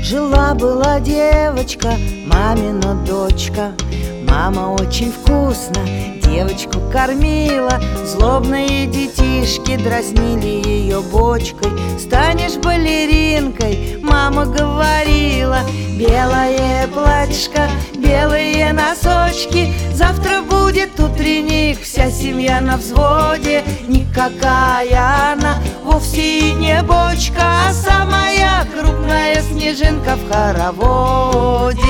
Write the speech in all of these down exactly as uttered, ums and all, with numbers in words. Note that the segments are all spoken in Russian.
Жила-была девочка, мамина дочка. Мама очень вкусно девочку кормила. Злобные детишки дразнили ее бочкой. Станешь балеринкой, мама говорила. Белое платьишко, белые носочки. Завтра будет утренник, вся семья на взводе. Никакая она вовсе и не бочка, а самая крупная снежинка в хороводе.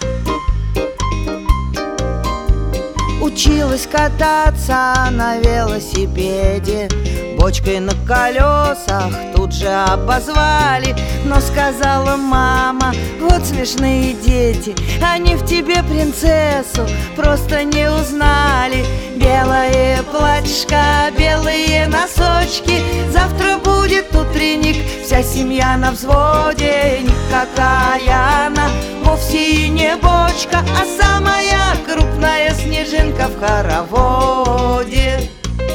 Училась кататься на велосипеде, бочкой на колесах тут же обозвали. Но сказала мама: вот смешные дети, они в тебе принцессу просто не узнали. Белое платьишко, белые носочки. Завтра будет утренник, вся семья на взводе. Никакая она вовсе и не бочка, а самая крупная снежинка в хороводе.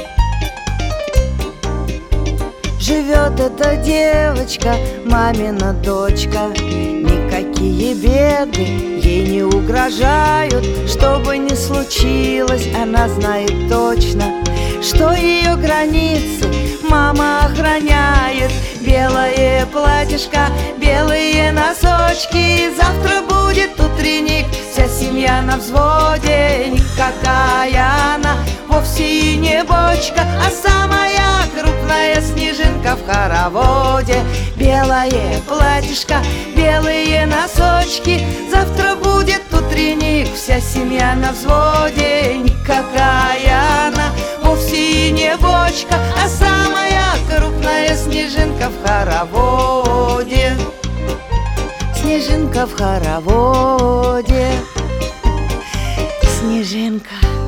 Живет эта девочка, мамина дочка. Никакие беды ей не угрожают. Что бы ни случилось, она знает точно, что ее границы мама охраняет. Белое платьишко, белые носочки. Завтра будет утренник, вся семья на взводе. Никакая она вовсе и не бочка, а самая крупная снежинка в хороводе. Белое платьишко, белые носочки. Завтра будет утренник, вся семья на взводе. Никакая она вовсе и не бочка, а самая крупная снежинка в хороводе. Снежинка в хороводе. Снежинка.